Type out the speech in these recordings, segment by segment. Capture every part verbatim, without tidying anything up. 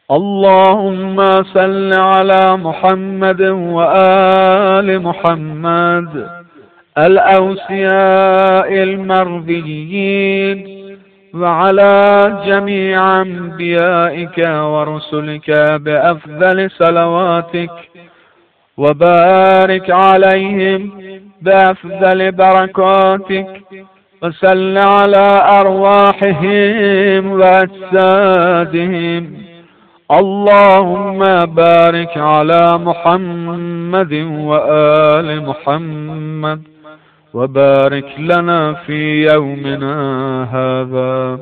اللهم صل على محمد وآل محمد الأوصياء المرضيين، وعلى جميع أنبيائك ورسلك بأفضل صلواتك، وبارك عليهم بأفضل بركاتك، وصل على أرواحهم وأجسادهم. اللهم بارك على محمد وآل محمد، وبارك لنا في يومنا هذا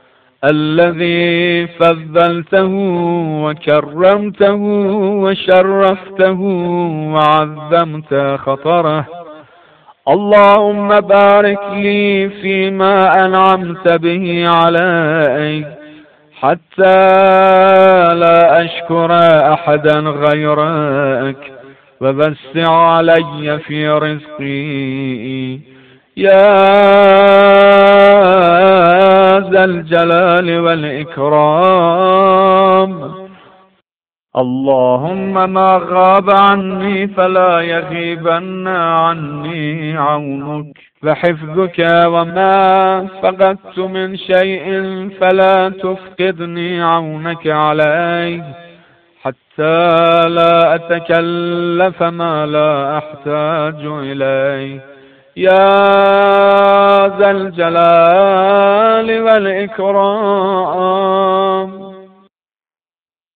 الذي فضلته وكرمته وشرفته وعظمت خطره. اللهم بارك لي فيما أنعمت به علي، حتى لا أشكر أحدا غيرك، ووسع علي في رزقي يا ذا الجلال والإكرام. اللهم ما غاب عني فلا يغيبن عني عونك وحفظك، وما فقدت من شيء فلا تفقدني عونك عليه، حتى لا أتكلف ما لا أحتاج إليه يا ذا الجلال والإكرام.